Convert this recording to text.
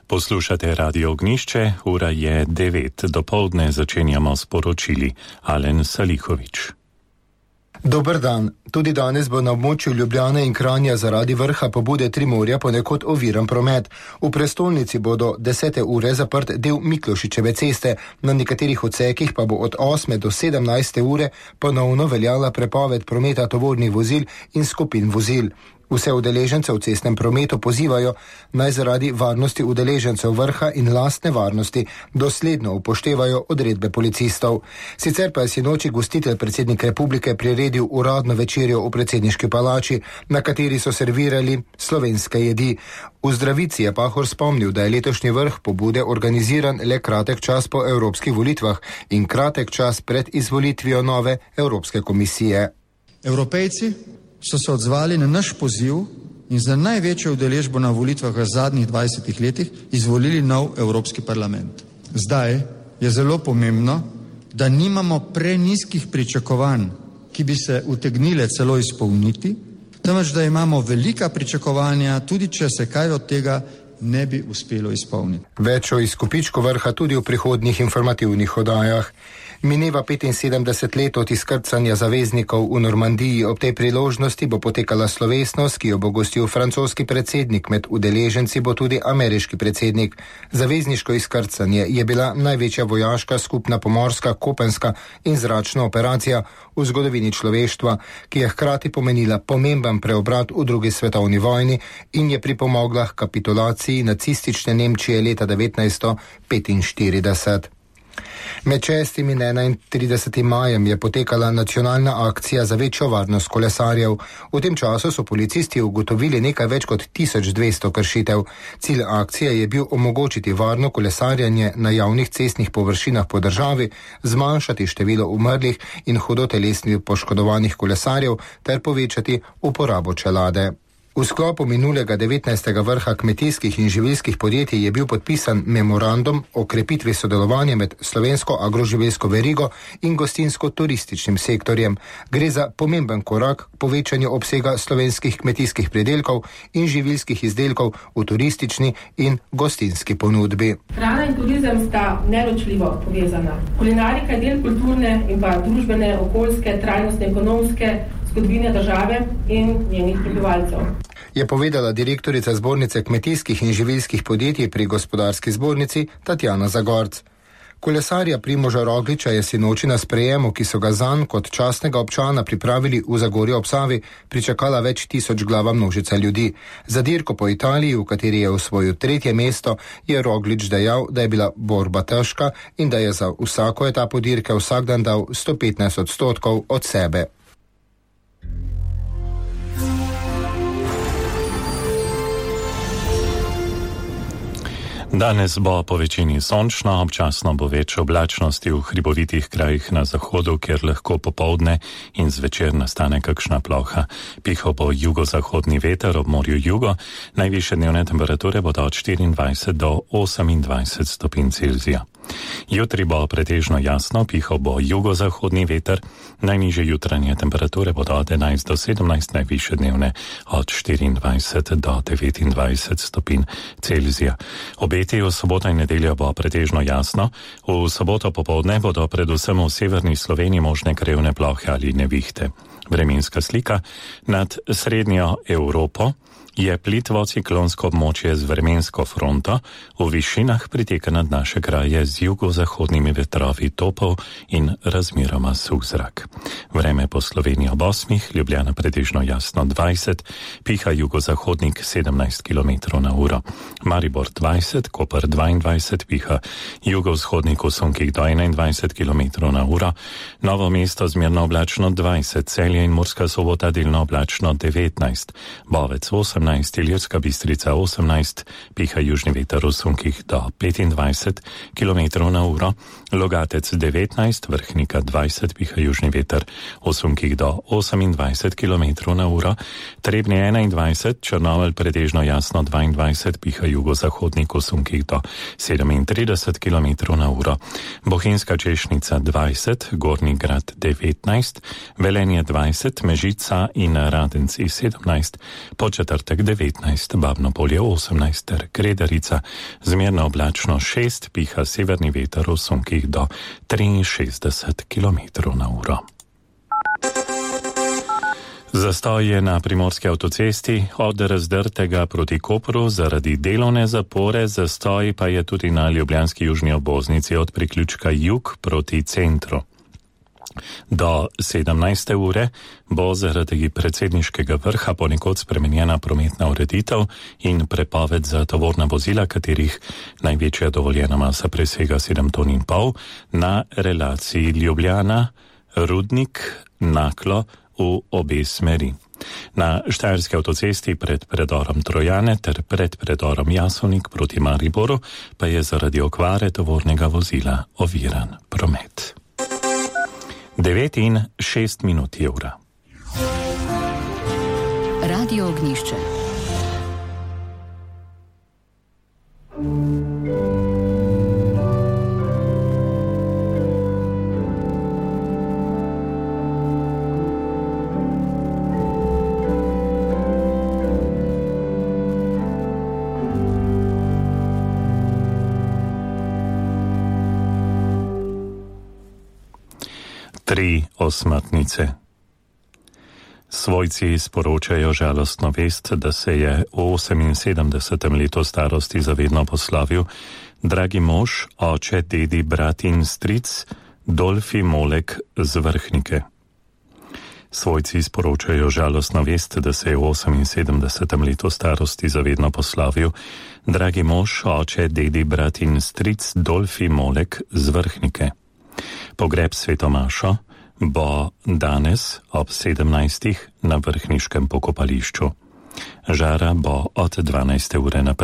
Poslušate Radio Ognišče, ura je 9. Dopoldne začenjamo s poročili. Alen Salihovič. Dober dan. Tudi danes bo na območju Ljubljane in Kranja zaradi vrha pobude Trimorja ponekod oviran promet. V prestolnici bo do 10. ure zaprt del Miklošičeve ceste, na nekaterih odsekih pa bo od 8. do 17. ure ponovno veljala prepoved prometa tovornih vozil in skupin vozil. Vse udeležence v cestnem prometu pozivajo, naj zaradi varnosti udeležencev vrha in lastne varnosti dosledno upoštevajo odredbe policistov. Sicer pa je sinoči gostitelj predsednik republike priredil uradno večerjo v predsedniški palači, na kateri so servirali slovenske jedi. V Zdravici je Pahor spomnil, da je letošnji vrh pobude organiziran le kratek čas po evropskih volitvah in kratek čas pred izvolitvijo nove Evropske komisije. Evropejci so se odzvali na naš poziv in za največjo udeležbo na volitvah v zadnjih 20 letih izvolili nov Evropski parlament. Zdaj je zelo pomembno, da nimamo prenizkih pričakovanj, ki bi se utegnile celo izpolniti, temveč da imamo velika pričakovanja, tudi če se kaj od tega ne bi uspelo izpolniti. Več o izkupičku vrha tudi v prihodnjih informativnih oddajah. Mineva 75 let od izkrcanja zaveznikov v Normandiji. Ob tej priložnosti bo potekala slovesnost, ki jo bo gostil francoski predsednik. Med udeleženci bo tudi ameriški predsednik. Zavezniško izkrcanje je bila največja vojaška skupna pomorska, kopenska in zračna operacija v zgodovini človeštva, ki je hkrati pomenila pomemben preobrat v drugi svetovni vojni in je pripomogla k kapitulaciji nacistične Nemčije leta 1945. Med 6. in 31. majem je potekala nacionalna akcija za večjo varnost kolesarjev. V tem času so policisti ugotovili nekaj več kot 1200 kršitev. Cilj akcije je bil omogočiti varno kolesarjanje na javnih cestnih površinah po državi, zmanjšati število umrlih in hudo telesnih poškodovanih kolesarjev ter povečati uporabo čelade. V sklopu minulega 19. vrha kmetijskih in živilskih podjetij je bil podpisan memorandum o krepitvi sodelovanja med slovensko agroživilsko verigo in gostinsko-turističnim sektorjem. Gre za pomemben korak k povečanju obsega slovenskih kmetijskih pridelkov in živilskih izdelkov v turistični in gostinski ponudbi. Hrana in turizem sta neločljivo povezana. Kulinarika je del kulturne in pa družbene, okoljske, trajnostne, ekonomske zgodovine države in njenih prebivalcev. Je povedala direktorica Zbornice kmetijskih in živilskih podjetij pri Gospodarski zbornici Tatjana Zagorc. Kolesarja Primoža Rogliča je sinoči na sprejemu, ki so ga zanj kot častnega občana pripravili v Zagorju ob Savi, pričakala več tisoč glava množica ljudi. Za dirko po Italiji, v kateri je osvojil 3. mesto, je Roglič dejal, da je bila borba težka in da je za vsako etapo dirke vsak dan dal 115% od sebe. Danes bo po večini sončno, občasno bo več oblačnosti v hribovitih krajih na zahodu, kjer lahko popoldne in zvečer nastane kakšna ploha. Pihal bo jugozahodni veter, ob morju jugo, najvišje dnevne temperature bodo od 24 do 28 stopinj Celzija. Jutri bo pretežno jasno, pihal bo jugozahodni veter, najnižje jutranje temperature bodo od 11 do 17, najvišje dnevne od 24 do 29 stopinj Celzija. Obeti v soboto in nedeljo bo pretežno jasno, v soboto popoldne bodo predvsem v severni Sloveniji možne krevne plohe ali nevihte. Vremenska slika nad srednjo Evropo je plitvo ciklonsko območje z vremensko fronto, v višinah priteka nad naše kraje z jugozahodnimi vetrovi topov in razmeroma suh zrak. Vreme po Sloveniji ob 8, Ljubljana pretežno jasno 20, piha jugozahodnik 17 km/h, Maribor 20, Koper 22, piha jugovzhodnik v sunkih do 21 km/h, Novo mesto zmerno oblačno 20, Celje in Murska Sobota delno oblačno 19, Bovec 18, Ilirska Bistrica 18, piha južni veter v sunkih do 25 km/h, Logatec 19, Vrhnika 20, piha južni veter v sunkih do 28 km/h, Trebnje 21, Črnomelj pretežno jasno 22, piha jugozahodnik v sunkih do 37 km/h, Bohinjska Češnica 20, Gornji Grad 19, Velenje 20, Mežica in Radenci 17, Podčetrtek Rožak 19, Babno Polje 18 ter Kredarica, zmerno oblačno 6, piha severni veter v sunkih do 63 km/h. Zastoj je na primorski avtocesti od Razdrtega proti Kopru zaradi delovne zapore, zastoj pa je tudi na ljubljanski južni obvoznici od priključka jug proti centru. Do 17. ure bo zaradi predsedniškega vrha ponekod spremenjena prometna ureditev in prepoved za tovorna vozila, katerih največja dovoljena masa presega 7,5 ton na relaciji Ljubljana, Rudnik, Naklo v obe smeri. Na štajerski avtocesti pred predorom Trojane ter pred predorom Jasovnik proti Mariboru pa je zaradi okvare tovornega vozila oviran promet. 9:06 je ura. Radio Ognjišče. Tri osmrtnice. Svojci sporočajo žalostno vest, da se je v 78. letu starosti zavedno poslovil dragi mož, oče, dedi, brat in stric Dolfi Molek z Vrhnike. Svojci sporočajo žalostno vest, da se je v 78. letu starosti zavedno poslovil dragi mož, oče, dedi, brat in stric Dolfi Molek z Vrhnike. Pogreb svetomašo bo danes ob 17. na vrhniškem pokopališču. Žara bo od 12. ure naprej.